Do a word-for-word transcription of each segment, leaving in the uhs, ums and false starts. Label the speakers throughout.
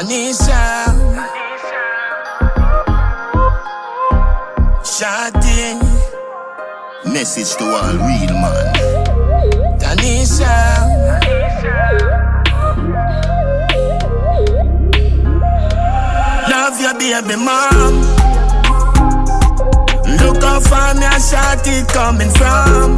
Speaker 1: Tanisha, Shadi, message to all real man. Tanisha, love your baby mom. Look how far me and Shadi coming from,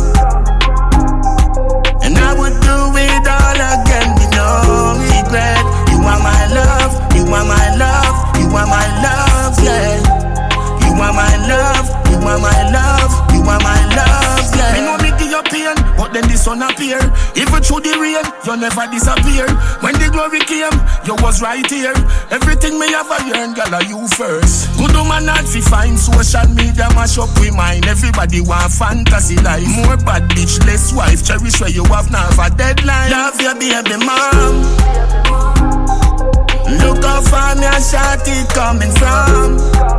Speaker 1: and I would do it all again with no regret. You are my love, you are my love, you are my love, yeah. You are my love, you are my love, you are my love, yeah. Me know me give you pain, but then the sun appear. Even through the rain, you never disappear. When the glory came, you was right here. Everything me have a yearn, girl, are you first. Good woman not fi find social media mash up with mine. Everybody want fantasy life. More bad bitch, less wife. Cherish where you have now for deadline. Love your baby mom. Look how far me and Shadi coming from,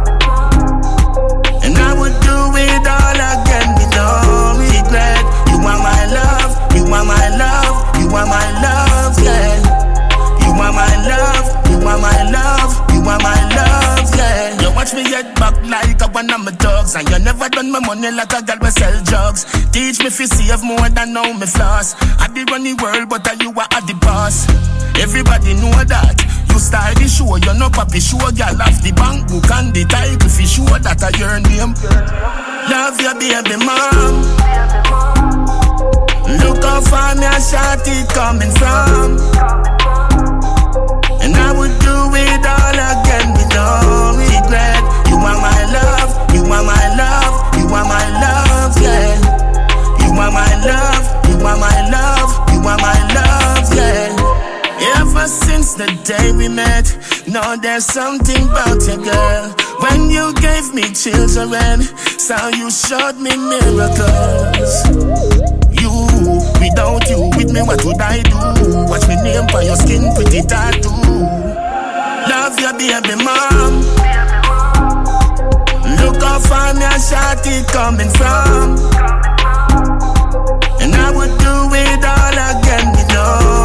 Speaker 1: and I would do it all again with no regret. You are my love, you are my love, you are my love, yeah. You are my love, you are my love, you are my love, yeah. You watch me get back like a one of my dogs, and you never done my money like a girl we sell drugs. Teach me fi save more than know me floss. I be run the world, but you are at the boss. Everybody know that. You start the show, you no papi show. Girl off the bank book and the title fi show that a your name. Love your baby mom. Look how far me and Shadi coming from, and I would do it all again with no regret. You are my love, you are my love, you are my love, yeah. You are my love, you are my love, you are my love, yeah. Ever since the day we met, know there's something about you, girl. When you gave me children, so you showed me miracles. You, without you, with me, what would I do? Watch me name for your skin, pretty tattoo. Love your baby mom. Look how far me and Shadi coming from, and I would do it all again with no